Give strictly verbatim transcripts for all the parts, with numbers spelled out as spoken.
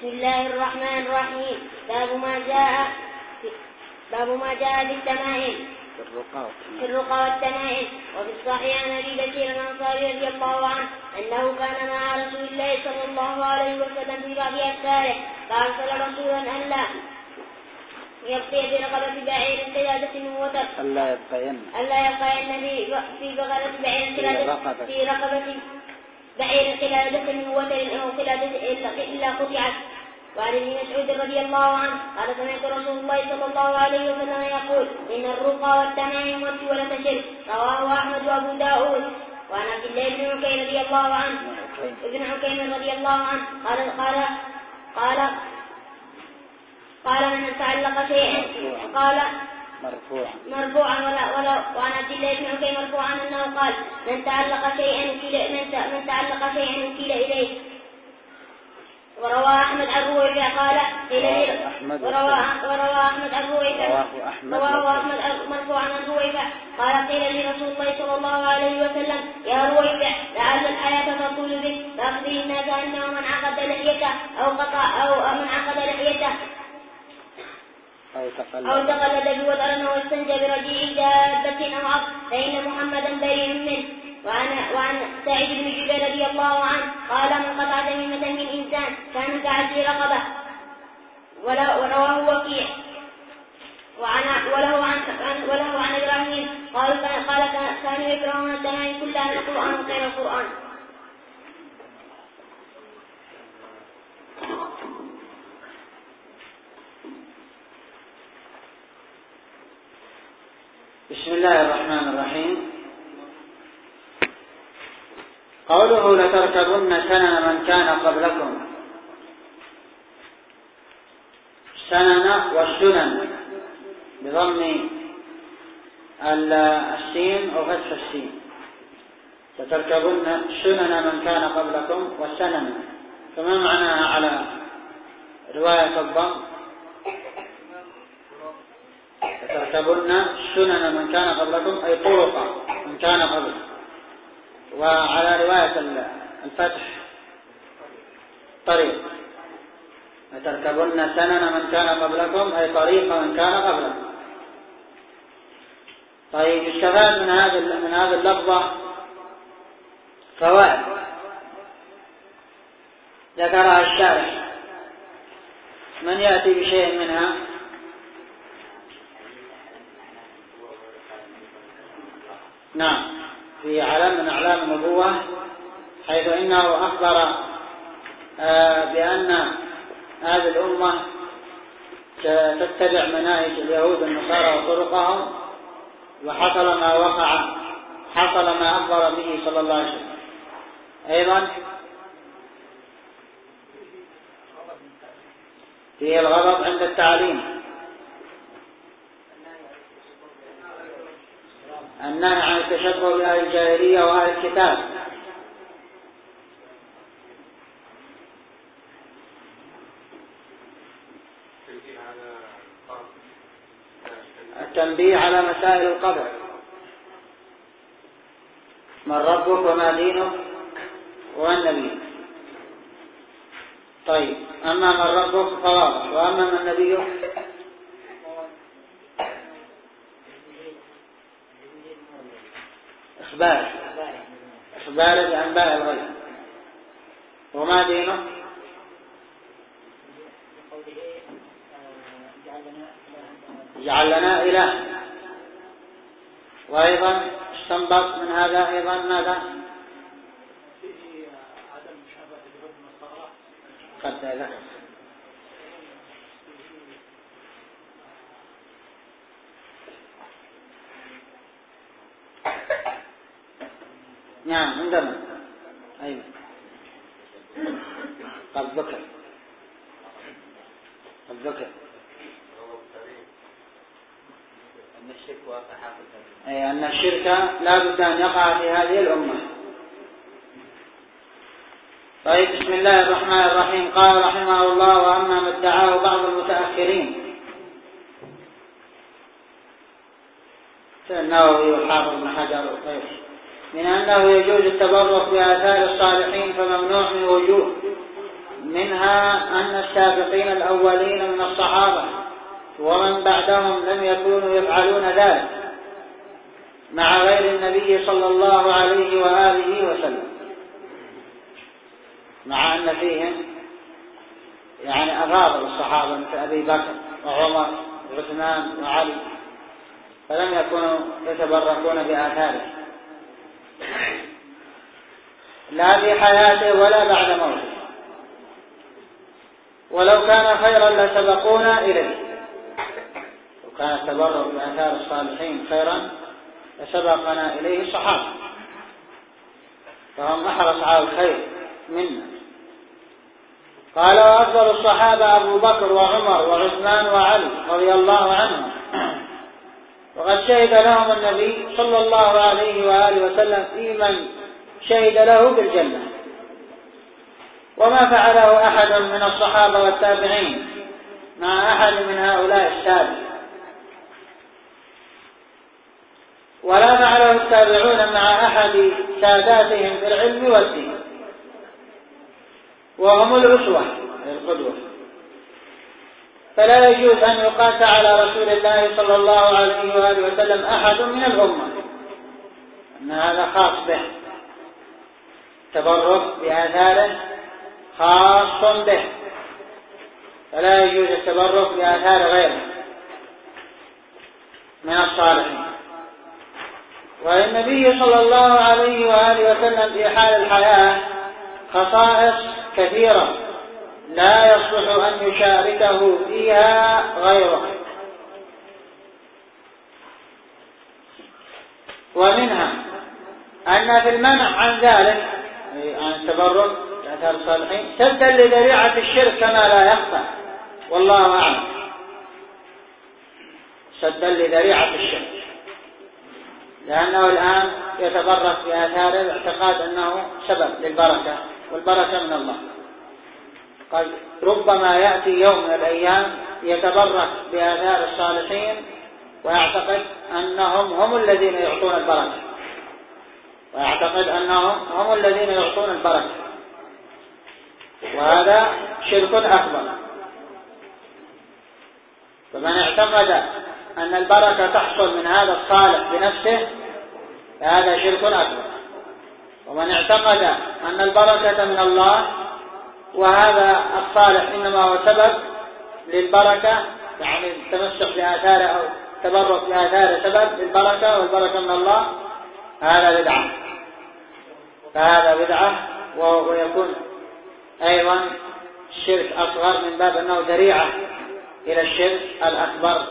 بسم الله الرحمن الرحيم. باب ما جاء باب ما جاء في التمائم في الرقى والتمائم. وفي الصحيح عن ابي بكر الانصاري رضي الله عنه انه كان مع رسول الله صلى الله عليه وسلم في بعض اسفاره فارسل رسولا ان لا يبقي في رقبة بعير قلادة من وتر ألا يبقين ألا يبقين في بغلة بعير قلادة في رقبة بعير قلادة من وتر أو قلادة إلا قطعت. وعن ابن مسعود رضي الله عنه قال سمعت رسول الله صلى الله عليه وسلم يقول إن الرقى والتمائم والسولة شرك. رواه أحمد وأبو داود. وعن عبد الله بن عكيم رضي الله عنه ابن عكيم رضي الله عنه قال قال قال قال من تعلق شيئا قال مرفوعا مرفوعا ولا ولا وعن عبد الله بن عكيم مرفوعا انه قال من تعلق شيئا وكيل من, من تعلق شيئا وكيل اليه. وروى احمد عن رويفع قال وروى وروى احمد عن رويفع رواه احمد مرفوعا عن رويفع قال قيل لرسول الله صلى الله عليه وسلم يا رويفع لعل الحياه تطول بك فاخبر الناس انه من عقد لحيته او قطع او من عقد لحيته أو أو تقلد بوتر واستنجى برجيع دابة أو عصر فإن محمدا بريء منه. وعن, وعن سعيد بن جبير رضي الله عنه قال من قطع تميمة من إنسان كان كعشر رقبة. ورواه وكيع وعن وله عن وله عن إبراهيم قال قال كانوا يكرهون التمائم كلها القرآن وغير القرآن. بسم الله الرحمن الرحيم. قوله لتركبن سنن من كان قبلكم. سنن والسنن بضم السين وفتح السين. لتركبن سنن من كان قبلكم والسنن. فما معناها على رواية الضم؟ لتركبن سنن من كان قبلكم أي طرق من كان قبل. وعلى رواية الفتح طريق. لتركبن سنن من كان قبلكم أي طريق من كان قبلكم. طيب يستفاد من هذا من هذه اللفظة فوائد ذكرها الشارح. من يأتي بشيء منها؟ نعم، في علم من أعلام النبوة، حيث إنه أخبر بأن هذه الأمة تتبع مناهج اليهود والنصارى وطرقهم، وحصل ما وقع حصل ما أخبر به صلى الله عليه وسلم. أيضا فيه الغضب عند التعليم، النهي عن التشبه بأهل الجاهلية وأهل الكتاب، التنبيه على مسائل القبر، من ربك وما دينك والنبي. طيب، أما من ربك فواضح، وأما من نبيك إخبار إخبار بأنباء الغيب. وما دينك جعل لنا إله. وأيضا استنبط من هذا أيضا ماذا؟ قد ذكر نعم عندنا أيضا قد ذكر قد ذكر أن الشرك واقع أي أن الشرك لا بد أن يقع في هذه الأمة. طيب، بسم الله الرحمن الرحيم. قال رحمه الله: وأما ما ادعاه بعض المتأخرين، النووي والحافظ بن حجر وغيره، من أنه يجوز التبرك بآثار الصالحين فممنوع من وجوه. منها أن السابقين الأولين من الصحابة ومن بعدهم لم يكونوا يفعلون ذلك مع غير النبي صلى الله عليه وآله وسلم، مع أن فيهم يعني أفاضل الصحابة مثل أبي بكر وعمر وعثمان وعلي، فلم يكونوا يتبركون بآثاره لا في حياته ولا بعد موته، ولو كان خيرا لسبقونا إليه. لو كان التبرك بآثار الصالحين خيرا لسبقنا إليه الصحابة، فهم أحرص على الخير منا. قال: وأفضل الصحابة أبو بكر وعمر وعثمان وعلي رضي الله عنهم، وقد شهد لهم النبي صلى الله عليه وآله وسلم في من شهد له بالجنة، وما فعله أحد من الصحابة والتابعين مع أحد من هؤلاء السابق، ولا فعله التابعون مع أحد ساداتهم في العلم والدين، وهم الأسوة القدوة. فلا يجوز أن يقاس على رسول الله صلى الله عليه وآله وسلم أحد من الأمة، أن هذا خاص به، تبرك بآثاره خاص به، فلا يجوز التبرك بآثار غيره من الصالحين. والنبي صلى الله عليه وآله وسلم في حال الحياة خصائص كثيرة لا يصلح أن يشاركه فيها غيره، ومنها أن في المنع عن ذلك، عن التبرك بآثار الصالحين، سدا لذريعة الشرك كما لا يخفى، والله أعلم، سدا لذريعة الشرك، لأنه الآن يتبرك بآثاره باعتقاد أنه سبب للبركة، والبركة من الله. قد ربما يأتي يوم من الأيام يتبرك بآثار الصالحين ويعتقد أنهم هم الذين يعطون البركة، ويعتقد أنهم هم الذين يعطون البركة، وهذا شرك أكبر. فمن اعتقد أن البركة تحصل من هذا الصالح بنفسه فهذا شرك أكبر، ومن اعتقد أن البركة من الله وهذا الصالح إنما هو سبب للبركة، يعني التمسك بآثاره أو تبرك بآثاره سبب للبركة والبركة من الله، هذا بدعة، فهذا بدعة ويكون أيضا الشرك أصغر من باب أنه ذريعة إلى الشرك الأكبر.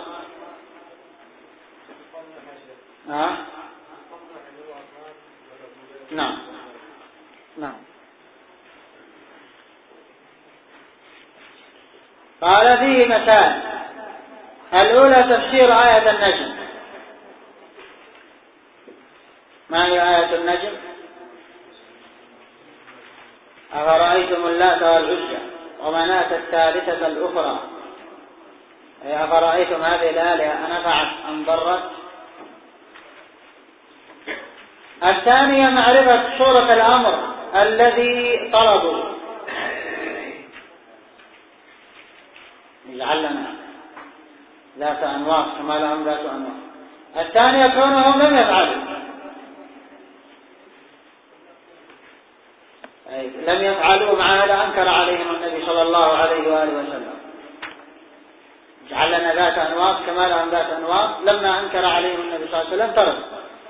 آه؟ نعم نعم. قال فيه مسائل. الأولى تفسير آية النجم. ما هي آية النجم؟ أفرأيتم اللات والعزى ومناة الثالثة الأخرى، أي أفرأيتم هذه الآلهة أنفعت أم ضرت؟ الثانية معرفة صورة الأمر الذي طلبوا، يجعل لنا ذات أنواط كما لهم ذات أنواط. الثانية كونهم لم يفعلوا، أي لم يفعلوا، مع هذا أنكر عليهم النبي صلى الله عليه وآله وسلم، جعل لنا ذات أنواط كما لهم ذات أنواط، لما أنكر عليهم النبي صلى الله عليه وسلم ترك.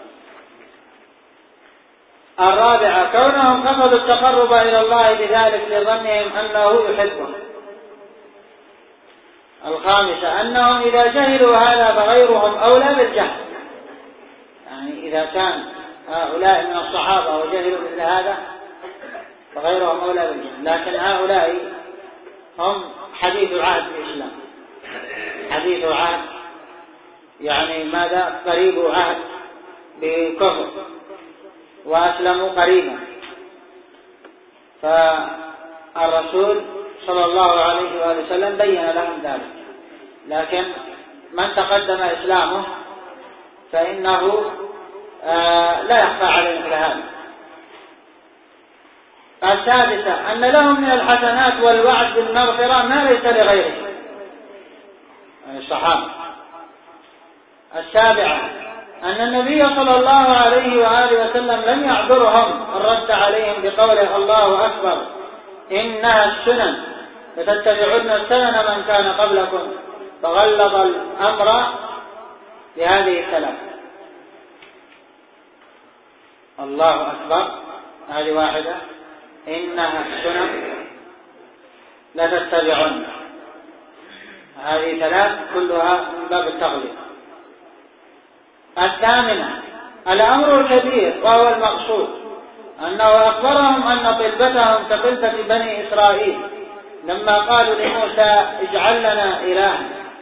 الرابعة كونهم قصدوا التقرب إلى الله بذلك لظنهم أنه يحبهم. الخامسة أنهم إذا جهلوا هذا فغيرهم أولى بالجهل، يعني إذا كان هؤلاء من الصحابة وجهلوا مثل هذا فغيرهم أولى بالجهل، لكن هؤلاء هم حديث عهد بالإسلام، حديث عهد يعني ماذا؟ قريب عهد بكفر، وأسلموا قريبا، فالرسول صلى الله عليه وآله وسلم بين لهم ذلك. لكن من تقدم إسلامه فإنه آه لا يخفى عليه مثل هذا، السادسة أن لهم من الحسنات والوعد بالمغفرة ما ليس لغيره يعني الصحابة. السابعة أن النبي صلى الله عليه وآله وسلم لم يعذرهم الرد عليهم بقوله الله أكبر إنها السنن لتتبعن سنن من كان قبلكم، فغلظ الأمر بهذه الثلاث. الله أكبر هذه واحدة، إنها السنن لتتبعن هذه ثلاث كلها من باب التغليظ. الثامنة الأمر الكبير وهو المقصود أنه أخبرهم أن طلبتهم كطلبة بني إسرائيل لما قالوا لموسى اجعل لنا إلها.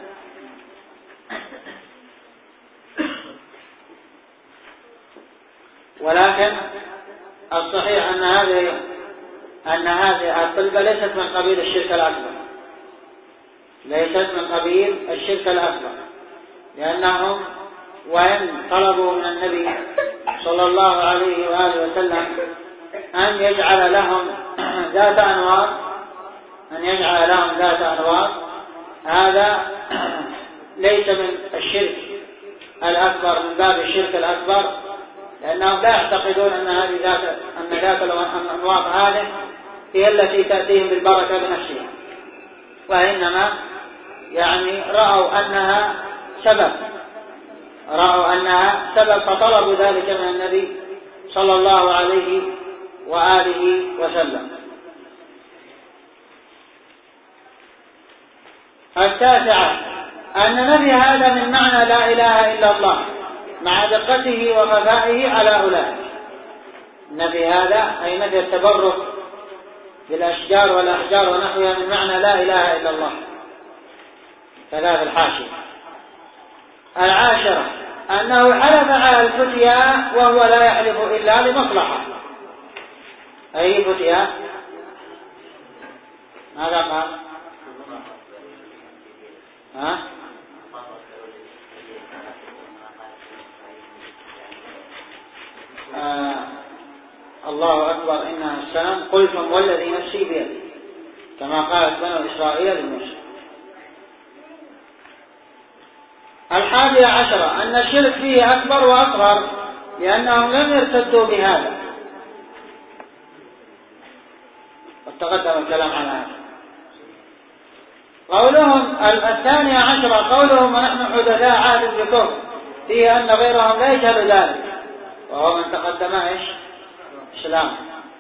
ولكن الصحيح أن هذه أن هذه الطلبة ليست من قبيل الشرك الأكبر، ليست من قبيل الشرك الأكبر، لأنهم وإن طلبوا من النبي صلى الله عليه وآله وسلم أن يجعل لهم ذات أنوار أن يجعل لهم ذات أنوار هذا ليس من الشرك الأكبر من باب الشرك الأكبر، لأنهم لا يعتقدون أن هذه ذات أن ذات الأنوار هذه هي التي تأتيهم بالبركة بنفسها، وإنما يعني رأوا أنها سبب رأوا أنها سبب فطلبوا ذلك من النبي صلى الله عليه وآله وسلم. التاسعة أن نفي هذا من معنى لا إله إلا الله مع دقته وخفائه على أولئك. نفي هذا أي نفي التبرك بالأشجار والأحجار ونحوها من معنى لا إله إلا الله، ثلاث الحاشية. العاشرة أنه حلف على الفتيا وهو لا يحلف إلا لمصلحة. أي فتيا؟ ماذا قال؟ ها؟ آه الله أكبر إنها السنن قلتم والذي نفسي بيده، كما قالت بنو إسرائيل لموسى. الحادية عشرة أن الشرك فيه أكبر وأصغر لأنهم لم يرتدوا بهذا، وتقدم الكلام عن هذا. قولهم الثانية عشرة قولهم ونحن حدثاء عهد بكفر فيه أن غيرهم لا يجهل ذلك، وهو من تقدم إيش؟ إسلام.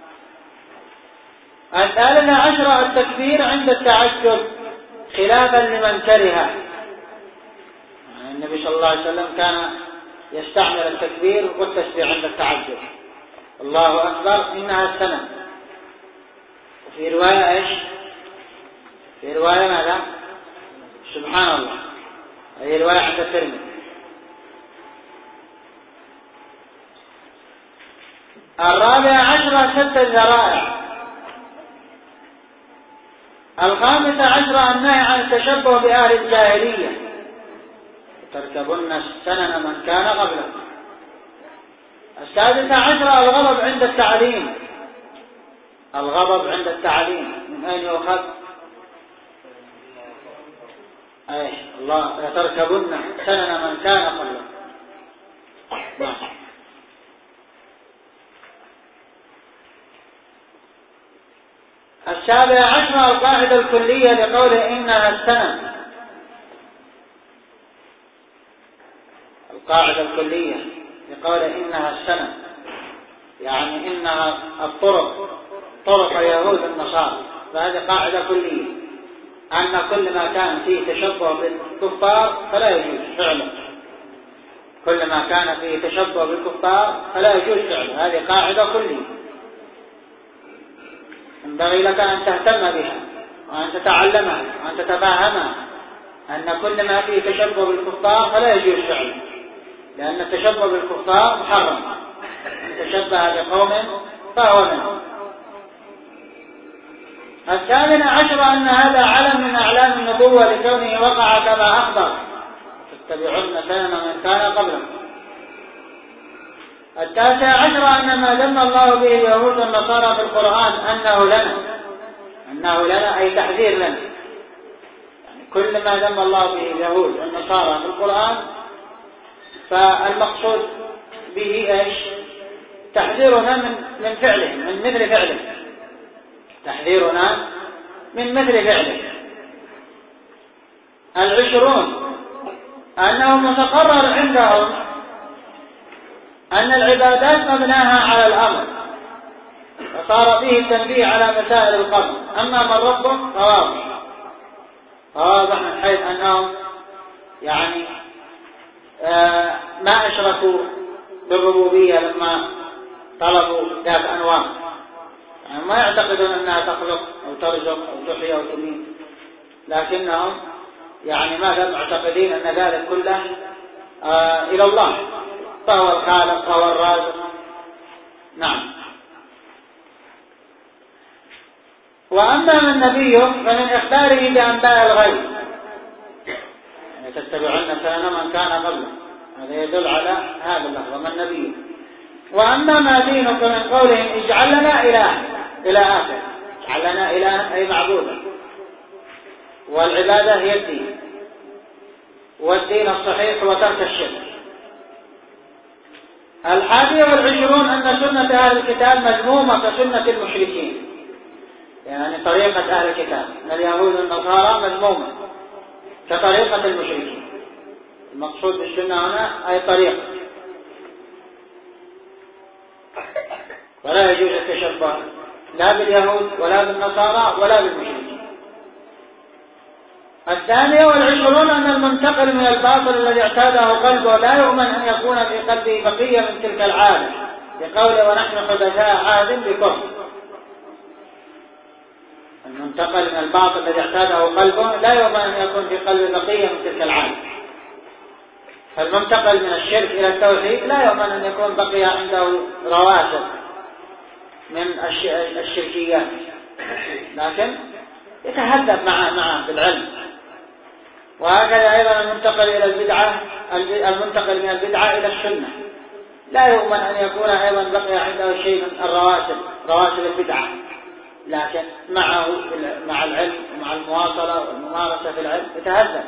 الثالثة عشرة التكبير عند التعجب خلافا لمن كره. النبي صلى الله عليه وسلم كان يستعمل التكبير والتسبيح عند التعجب. الله أكبر إنها السنة. وفي رواية إيش؟ في رواية ماذا؟ سبحان الله، هي رواية عند الترمذي. الرابعة عشرة سد الذرائع. الخامسة عشرة النهي عن التشبه بأهل الجاهلية تركبن سنن من كان قبلكم. السادسة عشرة الغضب عند التعليم. الغضب عند التعليم من أين يؤخذ؟ أي الله تركبن سنن من كان قبلكم. نعم. السابعة عشرة القاعدة الكلية لقوله إنها السنن. القاعدة الكلية لقوله إنها السنن يعني إنها الطرق طرق يهود النصارى، فهذه قاعدة كلية أن كل ما كان فيه تشبه بالكفار فلا يجوز فعله. كل ما كان فيه تشبه بالكفار فلا يجوز فعله، هذه قاعدة كلية ينبغي لك أن تهتم بها وأن تتعلمها وأن تتفاهمها، أن كل ما فيه تشبه بالكفار فلا يجوز فعله، لأن التشبه بالكفار محرم، من تشبه بقوم فهو منهم. الثامنة عشرة أن هذا علم من أعلام النبوة لكونه وقع كما أخبر تتبعون سنن من كان قبلكم. التاسع عشر أن ما ذم الله به اليهود والنصارى في القرآن أنه لنا أنه لنا أي تحذير لنا، يعني كل ما ذم الله به اليهود والنصارى في القرآن فالمقصود به إيش؟ تحذيرنا من من فعلهم، من مثل فعلهم، تحذيرنا من مثل فعلهم. العشرون أنه متقرر عندهم أن العبادات مبناها على الأمر، فصار فيه التنبيه على مسائل القبر. أما من ربه فواضح واضح من حيث أنهم يعني آه ما أشركوا بالربوبية لما طلبوا ذات أنواع، يعني ما يعتقدون أنها تخلق أو ترزق أو تحيي أو تميت، لكنهم يعني ماذا معتقدين أن ذلك كله آه إلى الله، فهو الخالق وهو الرازق. نعم. وأما من نبيه فمن إخباره بأنباء الغيب، يعني تتبعن سنن من كان قبله، هذا يدل على هذا اللفظ من نبيه. وأما ما دينك من قولهم اجعل لنا إله إلى آخر، اجعل لنا إله أي معبودا، والعبادة هي الدين، والدين الصحيح هو ترك الشرك. الحادية والعشرون أن سنة أهل الكتاب مذمومة كسنة المشركين، يعني طريقة أهل الكتاب من اليهود والنصارى مذمومة كطريقة المشركين. المقصود بالسنة هنا أي طريقة، ولا يجوز التشبه لا باليهود ولا بالنصارى ولا بالمشركين. الثانية والعشرون أن المنتقل من الباطل الذي اعتاده قلبه لا يؤمن أن يكون في قلبه بقية من تلك العادة، بقوله ونحن حدثاء عاد بكفر. المنتقل من الباطل الذي اعتاده قلبه لا يؤمن أن يكون في قلبه بقية من تلك العادة. فالمنتقل من الشرك إلى التوحيد لا يؤمن أن يكون بقي عنده رواسب من الشركيات، لكن يتهذب معه معه بالعلم. وهكذا أيضا المنتقل إلى البدعة، المنتقل من البدعة إلى السنة لا يؤمن أن يكون أيضا بقي عنده شيء من الرواسب رواسب البدعة، لكن معه مع العلم ومع المواصلة والممارسة في العلم يتهذب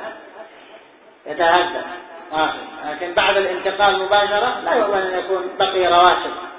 يتهذب لكن بعد الانتقال مباشرة لا يؤمن أن يكون بقي رواسب